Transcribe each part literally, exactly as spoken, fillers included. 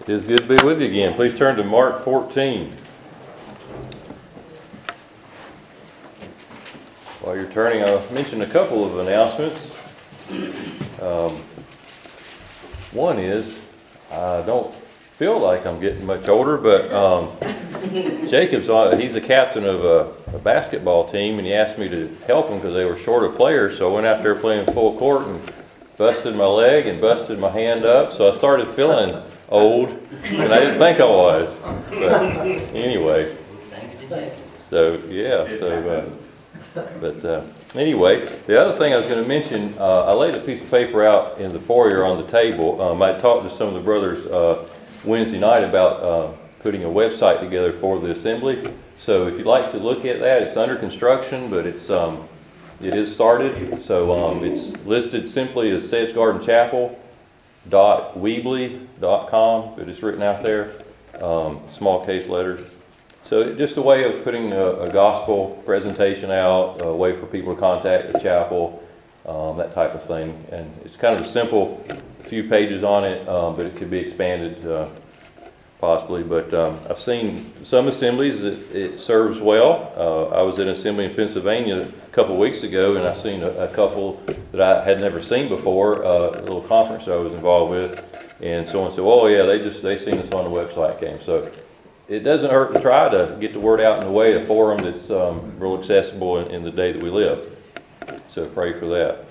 It is good to be with you again. Please turn to Mark fourteen. While you're turning, I'll mention a couple of announcements. Um, one is, I don't feel like I'm getting much older, but um, Jacob's on, he's the captain of a, a basketball team, and he asked me to help him because they were short of players. So I went out there playing full court and busted my leg and busted my hand up. So I started feeling old, and I didn't think I was. But anyway, so yeah, so. Uh, But uh, anyway, the other thing I was going to mention, uh, I laid a piece of paper out in the foyer on the table. Um, I talked to some of the brothers uh, Wednesday night about uh, putting a website together for the assembly. So if you'd like to look at that, it's under construction, but it's um, it is started. So um, it's listed simply as sedge garden chapel dot weebly dot com, but it's written out there, um, small case letters. So just a way of putting a, a gospel presentation out, a way for people to contact the chapel, um, that type of thing. And it's kind of a simple, a few pages on it, um, but it could be expanded uh, possibly. But um, I've seen some assemblies that it serves well. Uh, I was at an assembly in Pennsylvania a couple of weeks ago, and I've seen a, a couple that I had never seen before, uh, a little conference I was involved with. And someone said, oh yeah, they just, they seen us on the website game. So it doesn't hurt to try to get the word out in a way, a forum that's um, real accessible in, in the day that we live. So pray for that.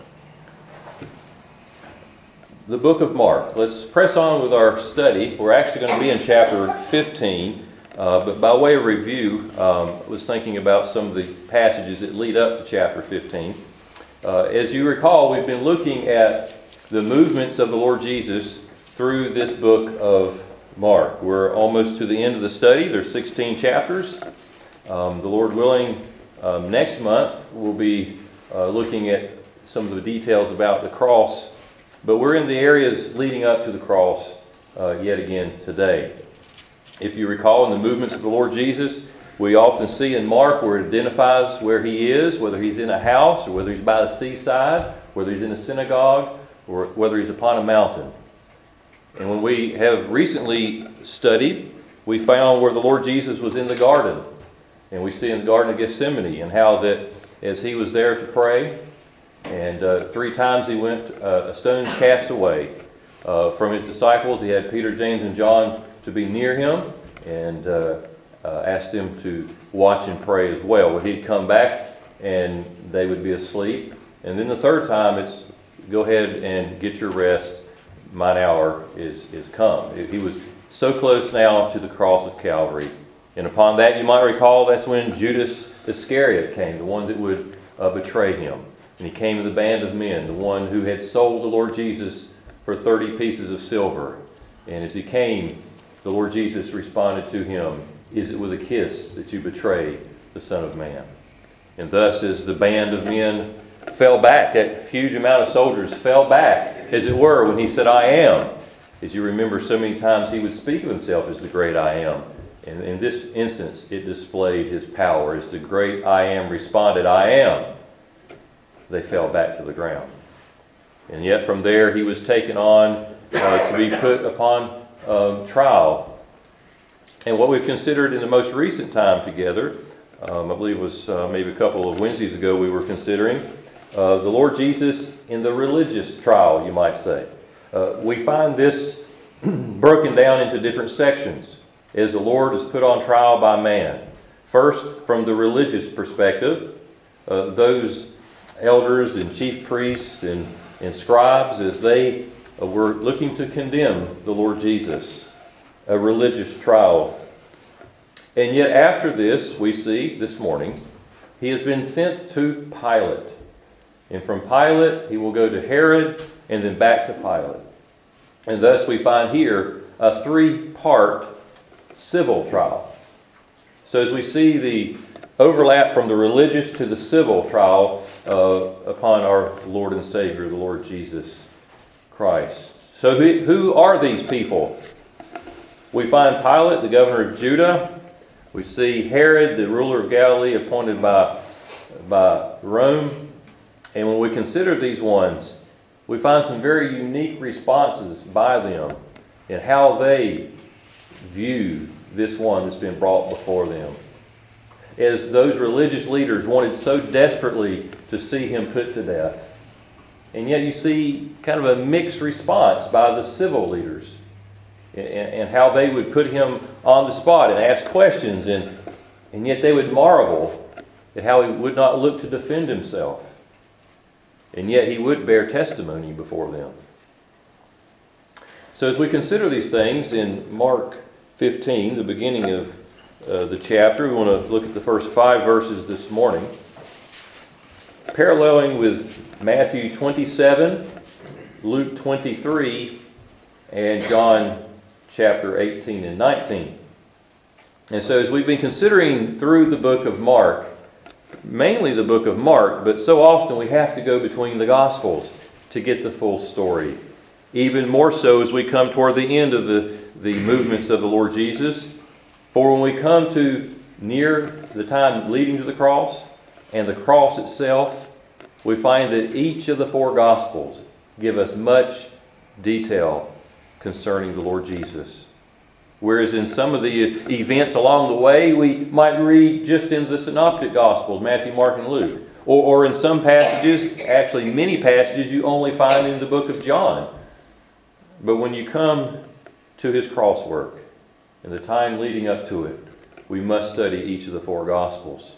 The book of Mark. Let's press on with our study. We're actually going to be in chapter fifteen, uh, but by way of review, um, I was thinking about some of the passages that lead up to chapter fifteen. Uh, as you recall, we've been looking at the movements of the Lord Jesus through this book of Mark. We're almost to the end of the study. There's sixteen chapters. Um, the Lord willing, um, next month we'll be uh, looking at some of the details about the cross. But we're in the areas leading up to the cross uh, yet again today. If you recall, in the movements of the Lord Jesus, we often see in Mark where it identifies where he is, whether he's in a house or whether he's by the seaside, whether he's in a synagogue or whether he's upon a mountain. And when we have recently studied, we found where the Lord Jesus was in the garden. And we see in the Garden of Gethsemane and how that as he was there to pray, and uh, three times he went uh, a stone cast away uh, from his disciples. He had Peter, James, and John to be near him and uh, uh, asked them to watch and pray as well. Well, he'd come back and they would be asleep. And then the third time it's go ahead and get your rest. Mine hour is, is come. He was so close now to the cross of Calvary. And upon that, you might recall, that's when Judas Iscariot came, the one that would uh, betray him. And he came to the band of men, the one who had sold the Lord Jesus for thirty pieces of silver. And as he came, the Lord Jesus responded to him, "Is it with a kiss that you betray the Son of Man?" And thus, as the band of men fell back, that huge amount of soldiers fell back, as it were, when he said, "I am." As you remember, so many times he would speak of himself as the great I am. And in this instance, it displayed his power. As the great I am responded, "I am," they fell back to the ground. And yet from there, he was taken on uh, to be put upon um, trial. And what we've considered in the most recent time together, um, I believe it was uh, maybe a couple of Wednesdays ago, we were considering Uh, the Lord Jesus in the religious trial, you might say. Uh, we find this broken down into different sections as the Lord is put on trial by man. First, from the religious perspective, uh, those elders and chief priests and, and scribes, as they uh, were looking to condemn the Lord Jesus, a religious trial. And yet after this, we see this morning, he has been sent to Pilate. And from Pilate, he will go to Herod, and then back to Pilate. And thus we find here a three-part civil trial. So as we see the overlap from the religious to the civil trial uh, upon our Lord and Savior, the Lord Jesus Christ. So who, who are these people? We find Pilate, the governor of Judah. We see Herod, the ruler of Galilee, appointed by, by Rome. And when we consider these ones, we find some very unique responses by them and how they view this one that's been brought before them. As those religious leaders wanted so desperately to see him put to death. And yet you see kind of a mixed response by the civil leaders, and, and how they would put him on the spot and ask questions, and, and yet they would marvel at how he would not look to defend himself. And yet he would bear testimony before them. So as we consider these things in Mark fifteen, the beginning of uh, the chapter, we want to look at the first five verses this morning, paralleling with Matthew twenty-seven, Luke twenty-three, and John chapter eighteen and nineteen. And so as we've been considering through the book of Mark, mainly the book of Mark, but so often we have to go between the Gospels to get the full story. Even more so as we come toward the end of the, the movements of the Lord Jesus. For when we come to near the time leading to the cross and the cross itself, we find that each of the four Gospels give us much detail concerning the Lord Jesus. Whereas in some of the events along the way, we might read just in the Synoptic Gospels, Matthew, Mark, and Luke. Or, or in some passages, actually many passages, you only find in the book of John. But when you come to his cross work and the time leading up to it, we must study each of the four Gospels.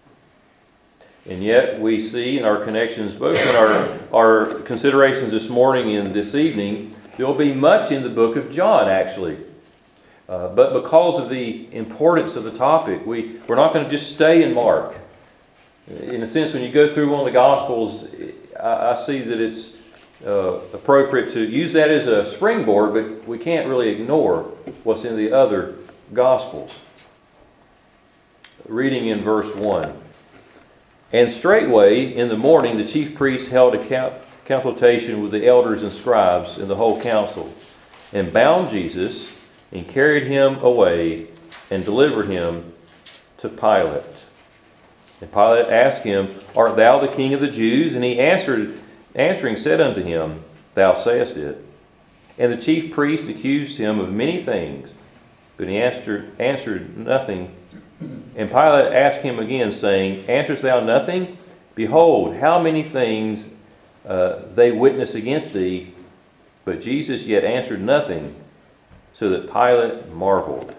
And yet we see in our connections, both in our, our considerations this morning and this evening, there will be much in the book of John, actually. Uh, but because of the importance of the topic, we, we're not going to just stay in Mark. In a sense, when you go through one of the Gospels, I, I see that it's uh, appropriate to use that as a springboard, but we can't really ignore what's in the other Gospels. Reading in verse one. And straightway in the morning the chief priests held a consultation with the elders and scribes and the whole council, and bound Jesus, and carried him away, and delivered him to Pilate. And Pilate asked him, Art thou the king of the Jews? And he answered, answering said unto him, Thou sayest it. And the chief priests accused him of many things, but he answered, answered nothing. And Pilate asked him again, saying, Answerest thou nothing? Behold, how many things uh, they witness against thee. But Jesus yet answered nothing, so that Pilate marveled.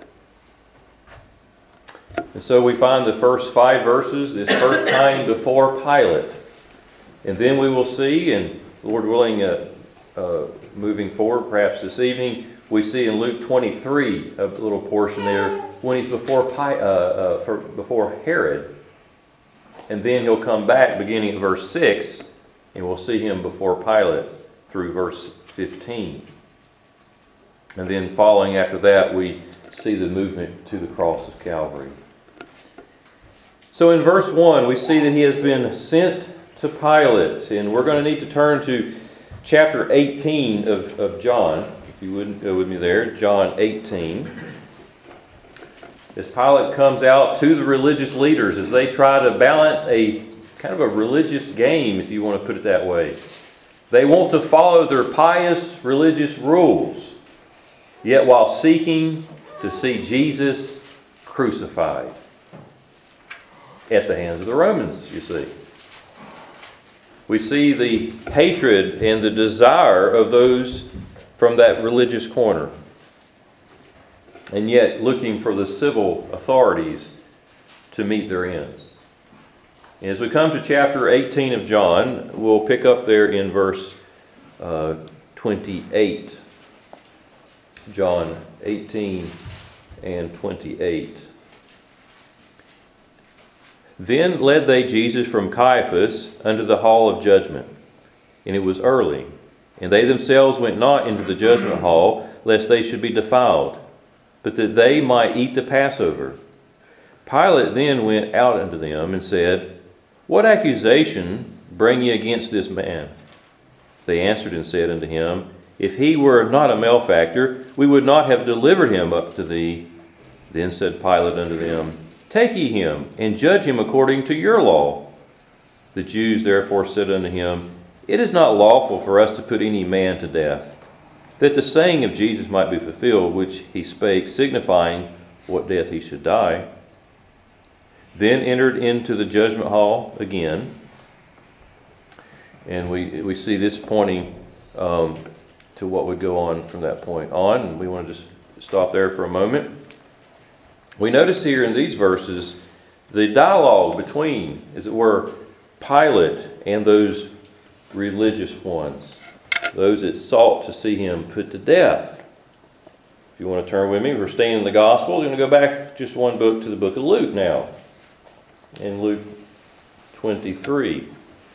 And so we find the first five verses, this first time before Pilate. And then we will see, and Lord willing, uh, uh, moving forward, perhaps this evening, we see in Luke twenty-three, a little portion there, when he's before, Pi, uh, uh, for, before Herod. And then he'll come back beginning at verse six, and we'll see him before Pilate through verse fifteen. And then following after that, we see the movement to the cross of Calvary. So in verse one, we see that he has been sent to Pilate. And we're going to need to turn to chapter eighteen of, of John. If you wouldn't go with me there, John eighteen. As Pilate comes out to the religious leaders as they try to balance a kind of a religious game, if you want to put it that way. They want to follow their pious religious rules, yet while seeking to see Jesus crucified at the hands of the Romans, you see. We see the hatred and the desire of those from that religious corner, and yet looking for the civil authorities to meet their ends. And as we come to chapter eighteen of John, we'll pick up there in verse uh, twenty-eight. John eighteen and twenty-eight. Then led they Jesus from Caiaphas unto the hall of judgment, and it was early. And they themselves went not into the judgment hall, lest they should be defiled, but that they might eat the Passover. Pilate then went out unto them and said, What accusation bring ye against this man? They answered and said unto him, If he were not a malefactor, we would not have delivered him up to thee. Then said Pilate unto them, Take ye him, and judge him according to your law. The Jews therefore said unto him, It is not lawful for us to put any man to death. that the saying of Jesus might be fulfilled, which he spake, signifying what death he should die. Then entered into the judgment hall again. And we we see this pointing um, to what would go on from that point on. And we want to just stop there for a moment. We notice here in these verses the dialogue between, as it were, Pilate and those religious ones, those that sought to see him put to death. If you want to turn with me, we're staying in the Gospels. We're going to go back just one book to the book of Luke now. In Luke twenty-three.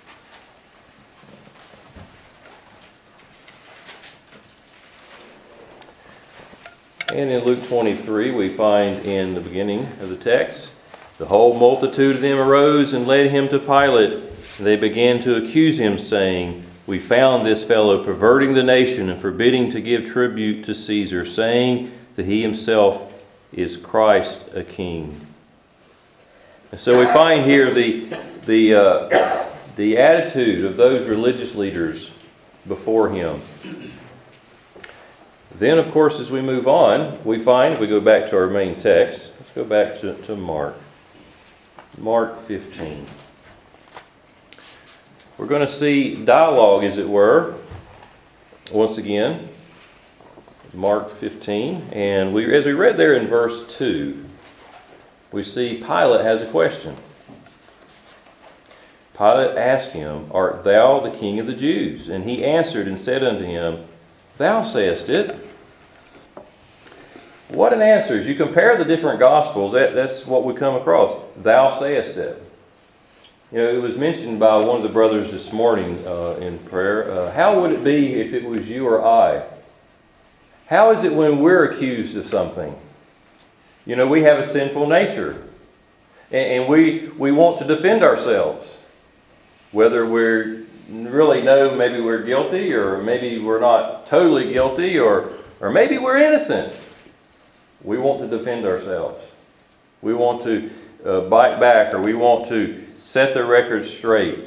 And in Luke twenty-three, we find in the beginning of the text, the whole multitude of them arose and led him to Pilate. They began to accuse him, saying, We found this fellow perverting the nation and forbidding to give tribute to Caesar, saying that he himself is Christ a king. And so we find here the the uh, the attitude of those religious leaders before him. Then, of course, as we move on, we find, we go back to our main text. Let's go back to, to Mark. Mark fifteen. We're going to see dialogue, as it were, once again. Mark fifteen. And we, as we read there in verse two, we see Pilate has a question. Pilate asked him, Art thou the king of the Jews? And he answered and said unto him, Thou sayest it. What an answer. As you compare the different Gospels, that, that's what we come across. Thou sayest it. You know, it was mentioned by one of the brothers this morning uh, in prayer. Uh, how would it be if it was you or I? How is it when we're accused of something? You know, we have a sinful nature. And, and we, we want to defend ourselves. Whether we're really know maybe we're guilty, or maybe we're not totally guilty, or, or maybe we're innocent. We want to defend ourselves. We want to uh, bite back, or we want to set the record straight.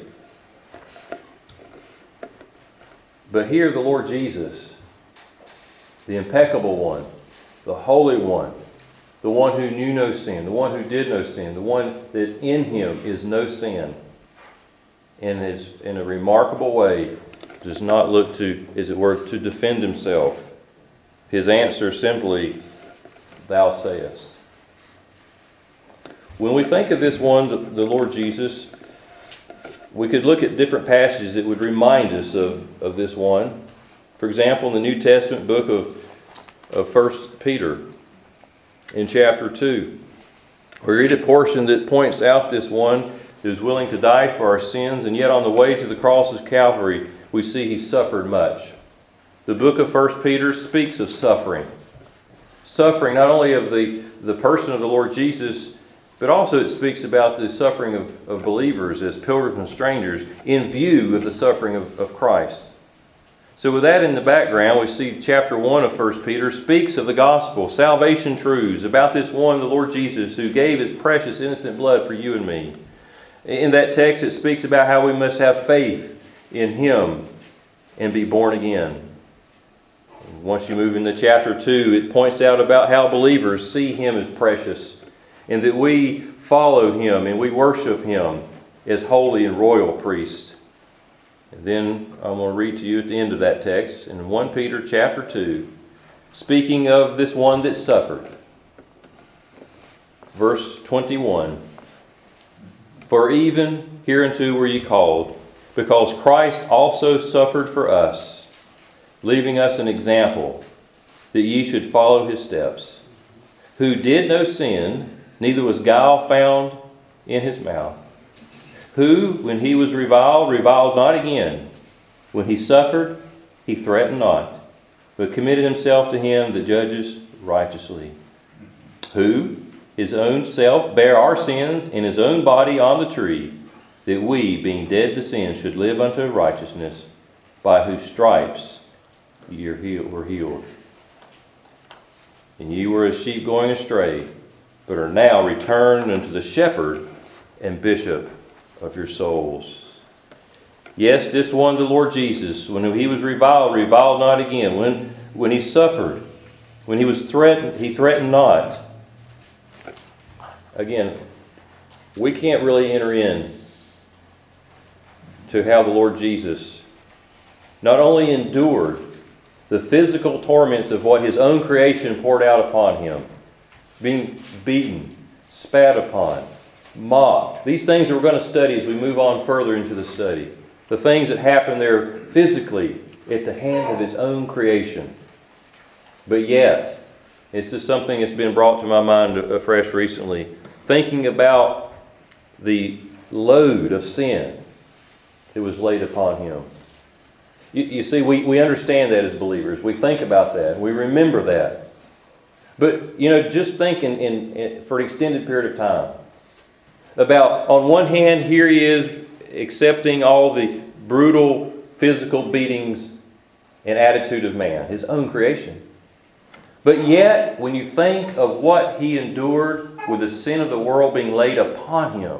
But here the Lord Jesus, the impeccable one, the holy one, the one who knew no sin, the one who did no sin, the one that in him is no sin, and is in a remarkable way does not look to, as it were, to defend himself. His answer simply, Thou sayest. When we think of this one, the Lord Jesus, we could look at different passages that would remind us of, of this one. For example, in the New Testament book of, of First Peter, in chapter two, we read a portion that points out this one who is willing to die for our sins, and yet on the way to the cross of Calvary, we see he suffered much. The book of First Peter speaks of suffering. Suffering not only of the, the person of the Lord Jesus, but also it speaks about the suffering of, of believers as pilgrims and strangers in view of the suffering of, of Christ. So with that in the background, we see chapter one of First Peter speaks of the gospel, salvation truths, about this one, the Lord Jesus, who gave his precious innocent blood for you and me. In that text, it speaks about how we must have faith in him and be born again. Once you move into chapter two, it points out about how believers see him as precious, and that we follow him and we worship him as holy and royal priests. And then I'm going to read to you at the end of that text in First Peter chapter two, speaking of this one that suffered. Verse twenty-one. For even hereunto were ye called, because Christ also suffered for us, leaving us an example, that ye should follow his steps, who did no sin, neither was guile found in his mouth, who, when he was reviled, reviled not again. When he suffered, he threatened not, but committed himself to him that judges righteously, who his own self bare our sins in his own body on the tree, that we, being dead to sin, should live unto righteousness, by whose stripes ye were healed. And ye were as sheep going astray, but are now returned unto the shepherd and bishop of your souls. Yes, this one, the Lord Jesus, when he was reviled, reviled not again. When when he suffered, when he was threatened, he threatened not. Again, we can't really enter in to how the Lord Jesus not only endured the physical torments of what his own creation poured out upon him, being beaten, spat upon, mocked. These things that we're going to study as we move on further into the study. The things that happened there physically at the hand of his own creation. But yet, it's just something that's been brought to my mind afresh recently. Thinking about the load of sin that was laid upon him. You, you see, we, we understand that as believers. We think about that. We remember that. But, you know, just think in, in, in, for an extended period of time about, on one hand, here he is accepting all the brutal physical beatings and attitude of man, his own creation. But yet, when you think of what he endured with the sin of the world being laid upon him,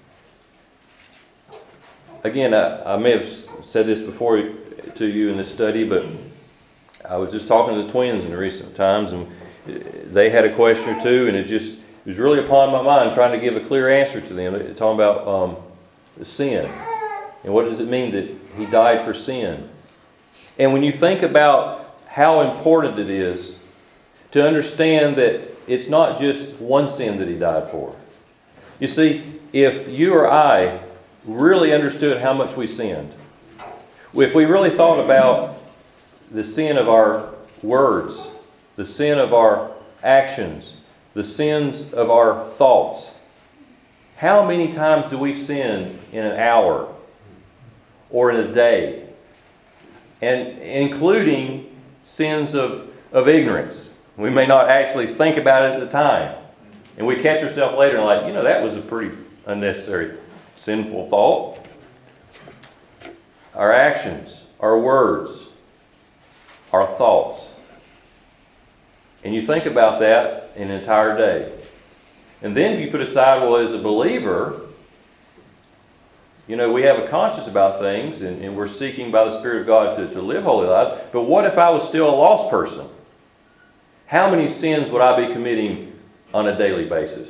again, I, I may have said this before to you in this study, but I was just talking to the twins in recent times, and they had a question or two, and it just it was really upon my mind trying to give a clear answer to them. They're talking about um, the sin. And what does it mean that he died for sin? And when you think about how important it is to understand that it's not just one sin that he died for. You see, if you or I really understood how much we sinned, if we really thought about the sin of our words, the sin of our actions, the sins of our thoughts, how many times do we sin in an hour or in a day? And including sins of, of ignorance. We may not actually think about it at the time. And we catch ourselves later and like, you know, that was a pretty unnecessary, sinful thought. Our actions, our words, our thoughts. And you think about that an entire day. And then you put aside, well, as a believer, you know, we have a conscience about things, and, and we're seeking by the Spirit of God to, to live holy lives. But what if I was still a lost person? How many sins would I be committing on a daily basis?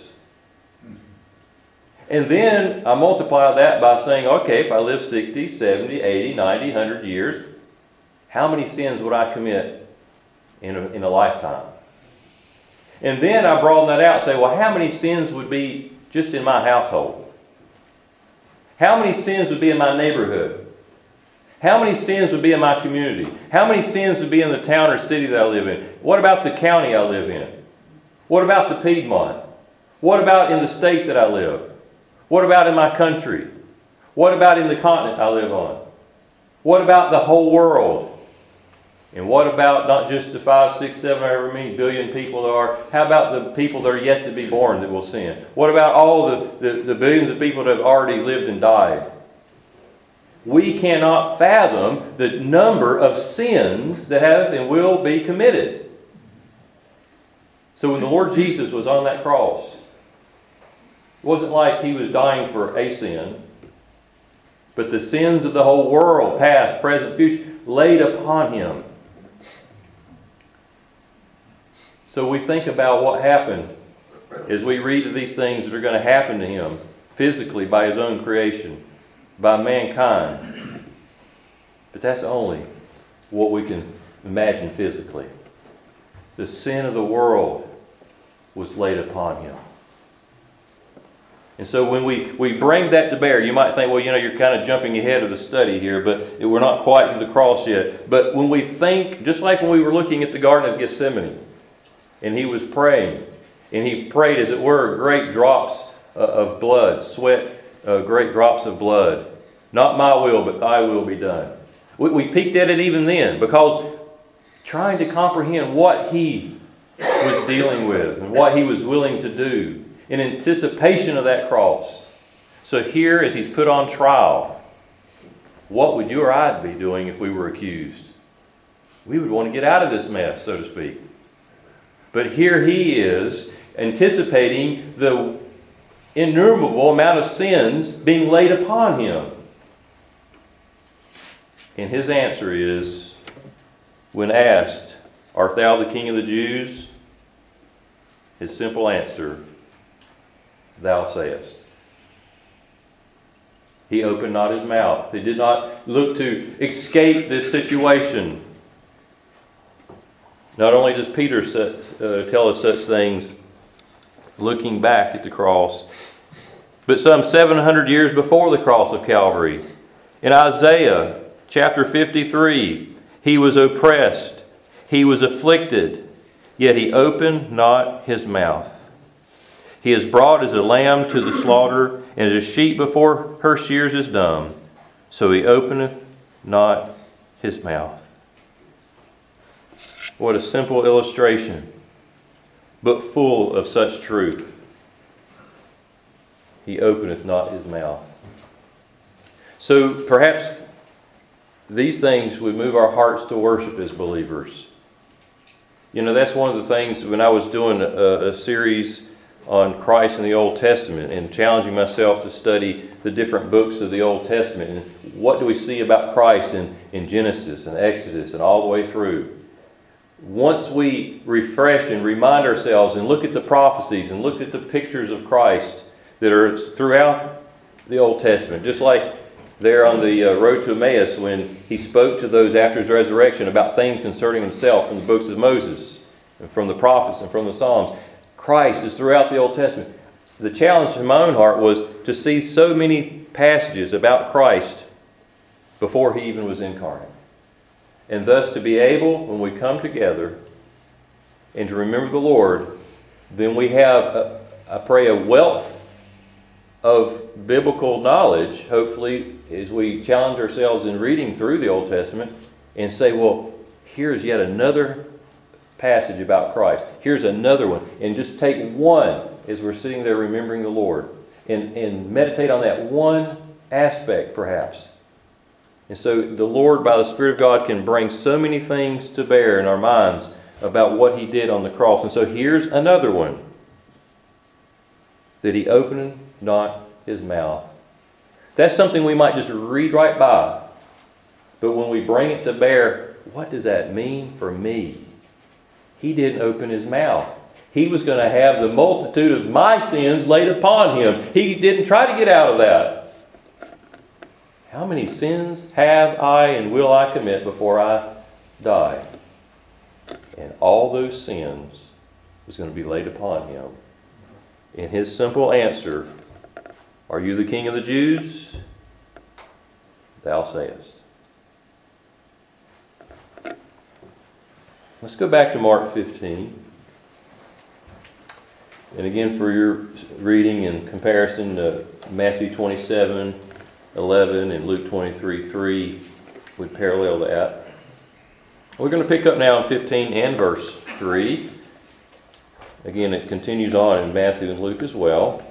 And then I multiply that by saying, okay, if I live sixty, seventy, eighty, ninety, one hundred years, how many sins would I commit in a, in a lifetime? And then I broaden that out and say, well, how many sins would be just in my household? How many sins would be in my neighborhood? How many sins would be in my community? How many sins would be in the town or city that I live in? What about the county I live in? What about the Piedmont? What about in the state that I live? What about in my country? What about in the continent I live on? What about the whole world? And what about not just the five, six, seven, however many billion people there are? How about the people that are yet to be born that will sin? What about all the, the, the billions of people that have already lived and died? We cannot fathom the number of sins that have and will be committed. So when the Lord Jesus was on that cross, it wasn't like he was dying for a sin, but the sins of the whole world, past, present, future, laid upon him. So we think about what happened as we read of these things that are going to happen to him physically by his own creation, by mankind. But that's only what we can imagine physically. The sin of the world was laid upon him. And so when we, we bring that to bear, you might think, well, you know, you're kind of jumping ahead of the study here, but we're not quite to the cross yet. But when we think, just like when we were looking at the Garden of Gethsemane, and he was praying, and he prayed, as it were, great drops of blood, sweat, uh, great drops of blood. Not my will, but thy will be done. We, we peeked at it even then, because trying to comprehend what he was dealing with and what he was willing to do in anticipation of that cross. So here, as he's put on trial, what would you or I be doing if we were accused? We would want to get out of this mess, so to speak. But here he is, anticipating the innumerable amount of sins being laid upon him. And his answer is, when asked, Art thou the King of the Jews? His simple answer, thou sayest. He opened not his mouth. He did not look to escape this situation. Not only does Peter set, uh, tell us such things looking back at the cross, but some seven hundred years before the cross of Calvary, in Isaiah chapter fifty-three, he was oppressed, he was afflicted, yet he opened not his mouth. He is brought as a lamb to the slaughter, and as a sheep before her shears is dumb, so he openeth not his mouth. What a simple illustration, but full of such truth. He openeth not his mouth. So perhaps these things would move our hearts to worship as believers. You know, that's one of the things when I was doing a, a series on Christ in the Old Testament and challenging myself to study the different books of the Old Testament and what do we see about Christ in, in Genesis and Exodus and all the way through. Once we refresh and remind ourselves and look at the prophecies and look at the pictures of Christ that are throughout the Old Testament, just like there on the uh, road to Emmaus when he spoke to those after his resurrection about things concerning himself from the books of Moses and from the prophets and from the Psalms. Christ is throughout the Old Testament. The challenge in my own heart was to see so many passages about Christ before he even was incarnate. And thus to be able, when we come together and to remember the Lord, then we have, a, I pray, a wealth of biblical knowledge, hopefully, as we challenge ourselves in reading through the Old Testament and say, well, here's yet another passage about Christ. Here's another one. And just take one as we're sitting there remembering the Lord and, and meditate on that one aspect, perhaps. And so the Lord, by the Spirit of God, can bring so many things to bear in our minds about what he did on the cross. And so here's another one. That he opened not his mouth. That's something we might just read right by. But when we bring it to bear, what does that mean for me? He didn't open his mouth. He was going to have the multitude of my sins laid upon him. He didn't try to get out of that. How many sins have I and will I commit before I die? And all those sins was going to be laid upon him. And his simple answer, are you the King of the Jews? Thou sayest. Let's go back to Mark fifteen. And again, for your reading in comparison to Matthew twenty-seven, eleven, and Luke twenty-three, three would parallel that. We're going to pick up now in fifteen and verse three. Again, it continues on in Matthew and Luke as well.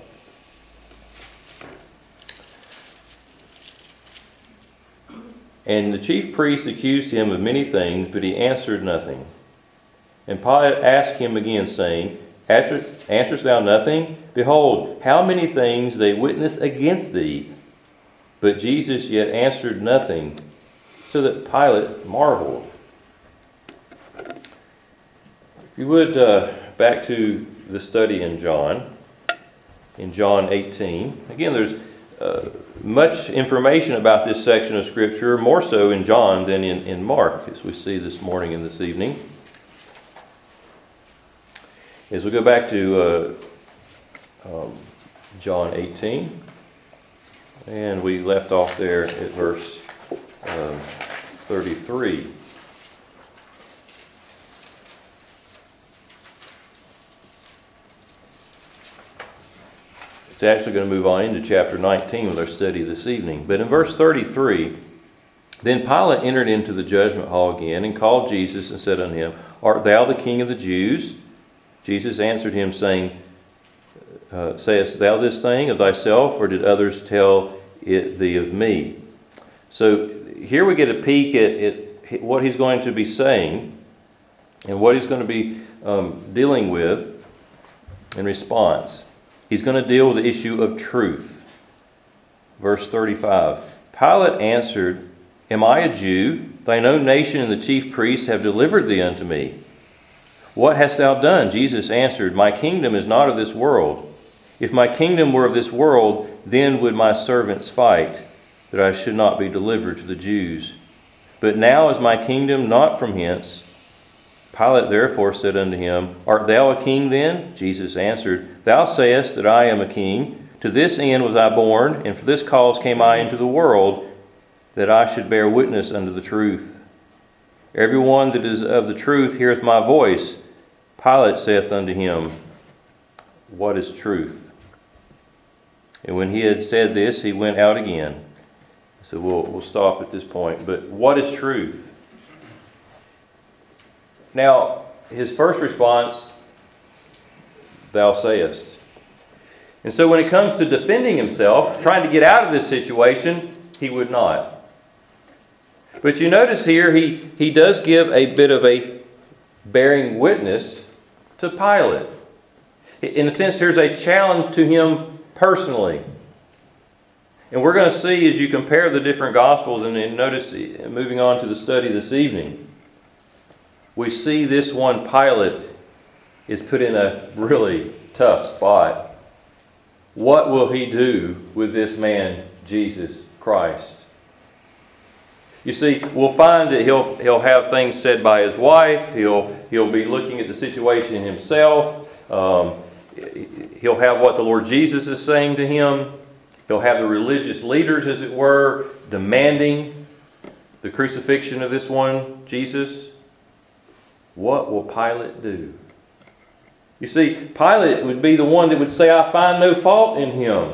And the chief priests accused him of many things, but he answered nothing. And Pilate asked him again, saying, Answerest thou nothing? Behold, how many things they witness against thee. But Jesus yet answered nothing, so that Pilate marveled. If you would, uh, back to the study in John, in John eighteen. Again, there's uh, much information about this section of Scripture, more so in John than in, in Mark, as we see this morning and this evening. As we go back to uh, um, John eighteen, and we left off there at verse um, thirty-three. It's actually going to move on into chapter nineteen with our study this evening. But in verse thirty-three, then Pilate entered into the judgment hall again and called Jesus and said unto him, Art thou the King of the Jews? Jesus answered him, saying, uh, Sayest thou this thing of thyself, or did others tell it thee of me? So here we get a peek at, at what he's going to be saying and what he's going to be um, dealing with in response. He's going to deal with the issue of truth. Verse thirty-five, Pilate answered, Am I a Jew? Thine own nation and the chief priests have delivered thee unto me. What hast thou done? Jesus answered, My kingdom is not of this world. If my kingdom were of this world, then would my servants fight, that I should not be delivered to the Jews. But now is my kingdom not from hence. Pilate therefore said unto him, Art thou a king then? Jesus answered, Thou sayest that I am a king. To this end was I born, and for this cause came I into the world, that I should bear witness unto the truth. Every one that is of the truth heareth my voice. Pilate saith unto him, What is truth? And when he had said this, he went out again. So we'll, we'll stop at this point. But what is truth? Now, his first response, Thou sayest. And so when it comes to defending himself, trying to get out of this situation, he would not. But you notice here, he, he does give a bit of a bearing witness to Pilate. In a sense, here's a challenge to him personally. And we're going to see as you compare the different Gospels, and, and notice, moving on to the study this evening, we see this one, Pilate, is put in a really tough spot. What will he do with this man, Jesus Christ? You see, we'll find that he'll he'll have things said by his wife. He'll he'll be looking at the situation himself. Um, he'll have what the Lord Jesus is saying to him. He'll have the religious leaders, as it were, demanding the crucifixion of this one, Jesus. What will Pilate do? You see, Pilate would be the one that would say, I find no fault in him.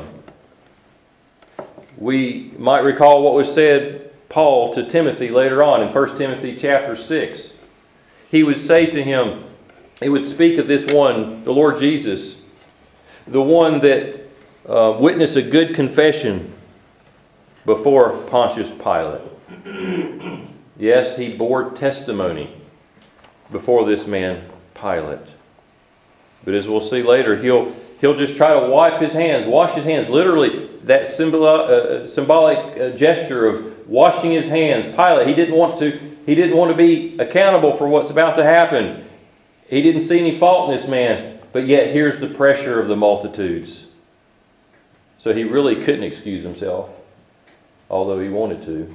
We might recall what was said, Paul, to Timothy later on in First Timothy chapter six. He would say to him, he would speak of this one, the Lord Jesus, the one that uh, witnessed a good confession before Pontius Pilate. Yes, he bore testimony before this man, Pilate. But as we'll see later, he'll he'll just try to wipe his hands, wash his hands. Literally, that symbol, uh, symbolic uh, gesture of washing his hands. Pilate, he didn't want to. He didn't want to be accountable for what's about to happen. He didn't see any fault in this man, but yet here's the pressure of the multitudes. So he really couldn't excuse himself, although he wanted to.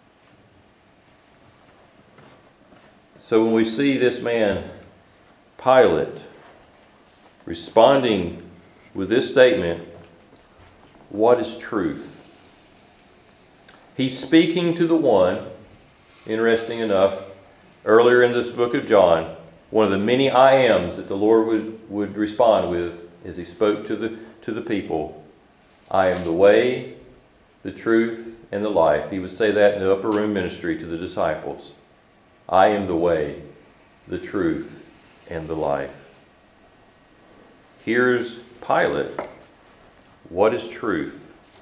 So when we see this man, Pilate, responding with this statement, what is truth? He's speaking to the one, interesting enough, earlier in this book of John, one of the many I ams that the Lord would, would respond with as he spoke to the, to the people. I am the way, the truth, and the life. He would say that in the upper room ministry to the disciples. I am the way, the truth, and the life. Here's Pilate. What is truth?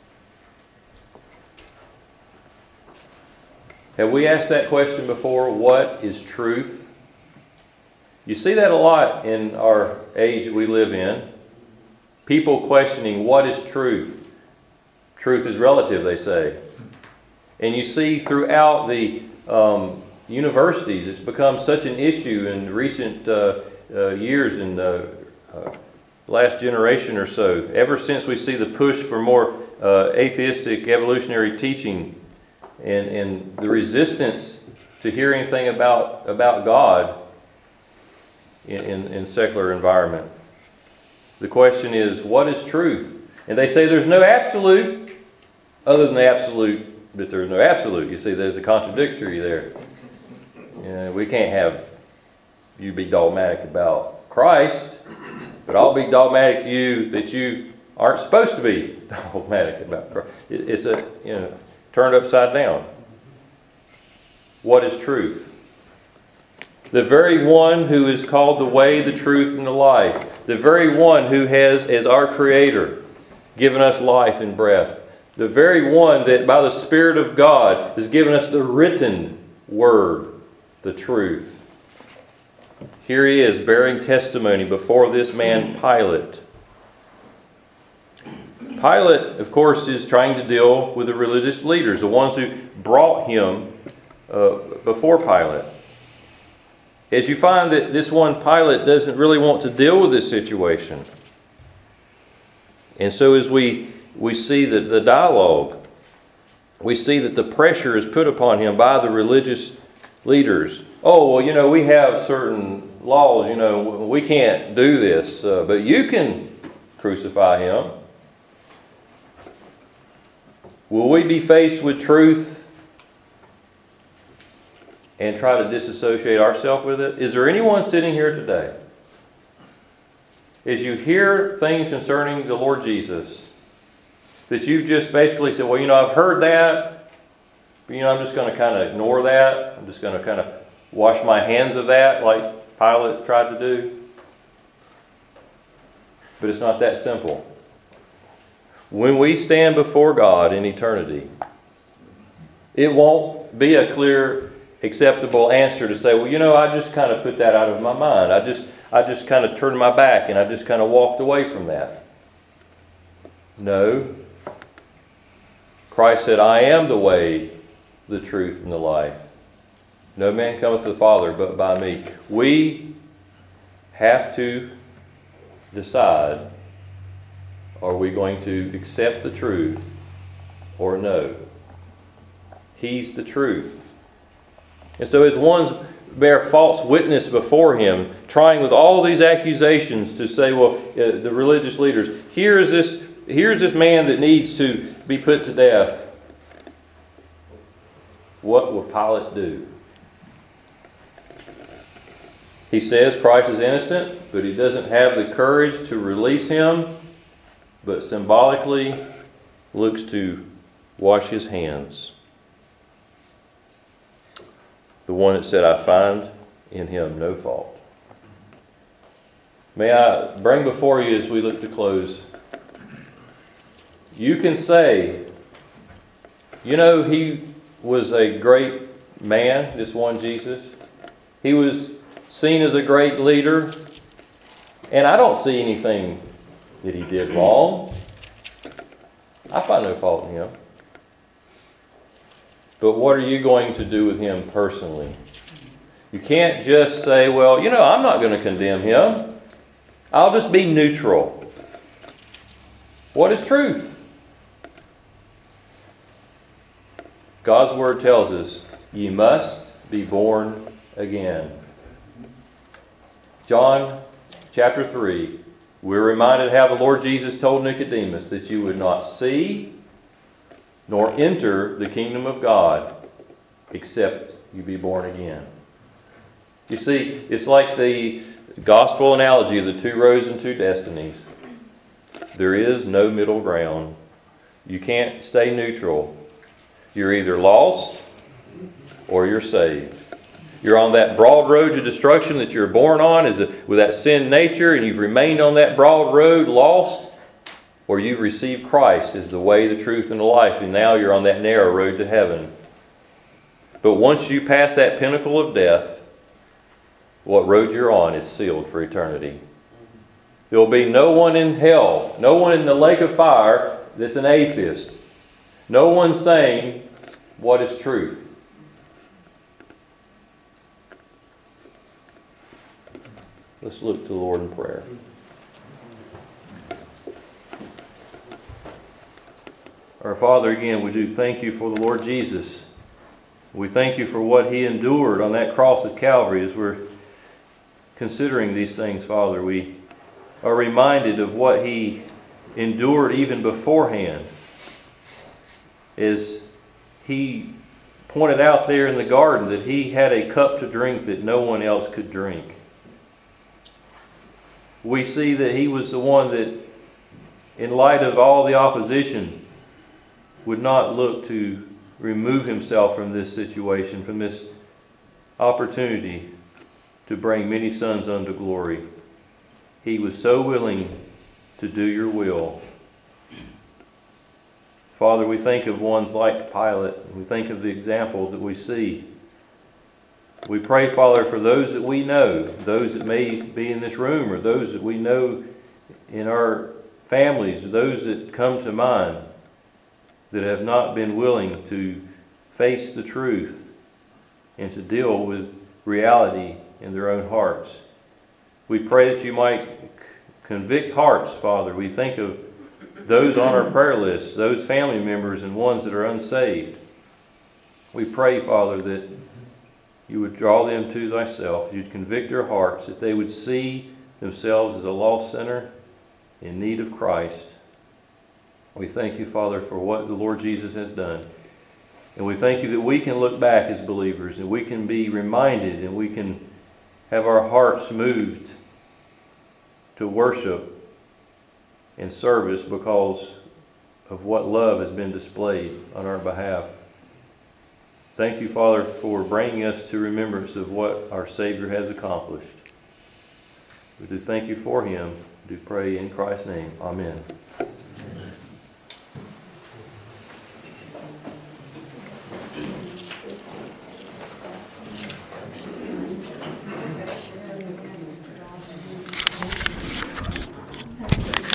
Have we asked that question before? What is truth? You see that a lot in our age that we live in. People questioning what is truth. Truth is relative, they say. And you see throughout the um, universities, it's become such an issue in recent uh, uh, years, in the uh, last generation or so, ever since we see the push for more uh, atheistic evolutionary teaching and, and the resistance to hear anything about, about God in, in, in secular environment. The question is, what is truth? And they say there's no absolute other than the absolute, but there's no absolute. You see, there's a contradictory there. You know, we can't have you be dogmatic about Christ, but I'll be dogmatic to you that you aren't supposed to be dogmatic about Christ. It, it's a, you know, turned upside down. What is truth? The very one who is called the way, the truth, and the life. The very one who has, as our Creator, given us life and breath. The very one that by the Spirit of God has given us the written word, the truth. Here he is bearing testimony before this man Pilate. Pilate, of course, is trying to deal with the religious leaders, the ones who brought him uh, before Pilate. As you find that this one Pilate doesn't really want to deal with this situation. And so as we, we see that the dialogue, we see that the pressure is put upon him by the religious leaders. Oh, well, you know, we have certain laws, you know, we can't do this, uh, but you can crucify him. Will we be faced with truth and try to disassociate ourselves with it? Is there anyone sitting here today, as you hear things concerning the Lord Jesus, that you just basically said, well, you know, I've heard that, but, you know, I'm just going to kind of ignore that. I'm just going to kind of wash my hands of that like Pilate tried to do? But it's not that simple. When we stand before God in eternity, it won't be a clear, acceptable answer to say, well, you know, I just kind of put that out of my mind. I just, I just kind of turned my back and I just kind of walked away from that. No. Christ said, I am the way, the truth, and the life. No man cometh to the Father but by me. We have to decide, are we going to accept the truth or no? He's the truth. And so as ones bear false witness before him, trying with all these accusations to say, well, uh, the religious leaders, here is this, here's this man that needs to be put to death. What will Pilate do? He says Christ is innocent, but he doesn't have the courage to release him, but symbolically looks to wash his hands. The one that said, I find in him no fault. May I bring before you as we look to close, you can say, you know, he was a great man, this one Jesus. He was seen as a great leader, and I don't see anything that he did wrong. I find no fault in him. But what are you going to do with him personally? You can't just say, well, you know, I'm not going to condemn him. I'll just be neutral. What is truth? God's Word tells us, ye must be born again. John chapter three, we're reminded how the Lord Jesus told Nicodemus that you would not see nor enter the kingdom of God except you be born again. You see, it's like the gospel analogy of the two roads and two destinies. There is no middle ground. You can't stay neutral. You're either lost or you're saved. You're on that broad road to destruction that you're born on is with that sin nature, and you've remained on that broad road lost, or you've received Christ as the way, the truth, and the life, and now you're on that narrow road to heaven. But once you pass that pinnacle of death, what road you're on is sealed for eternity. There will be no one in hell, no one in the lake of fire that's an atheist. No one saying, what is truth? Let's look to the Lord in prayer. Our Father, again, we do thank you for the Lord Jesus. We thank you for what he endured on that cross of Calvary. As we're considering these things, Father, we are reminded of what he endured even beforehand. As he pointed out there in the garden that he had a cup to drink that no one else could drink. We see that he was the one that, in light of all the opposition, would not look to remove himself from this situation, from this opportunity to bring many sons unto glory. He was so willing to do your will. Father, we think of ones like Pilate. We think of the examples that we see. We pray, Father, for those that we know, those that may be in this room, or those that we know in our families, those that come to mind that have not been willing to face the truth and to deal with reality in their own hearts. We pray that you might c- convict hearts, Father. We think of those on our prayer list, those family members and ones that are unsaved. We pray, Father, that you would draw them to thyself. You'd convict their hearts, that they would see themselves as a lost sinner in need of Christ. We thank you, Father, for what the Lord Jesus has done. And we thank you that we can look back as believers and we can be reminded and we can have our hearts moved to worship and service because of what love has been displayed on our behalf. Thank you, Father, for bringing us to remembrance of what our Savior has accomplished. We do thank you for him. We do pray in Christ's name. Amen.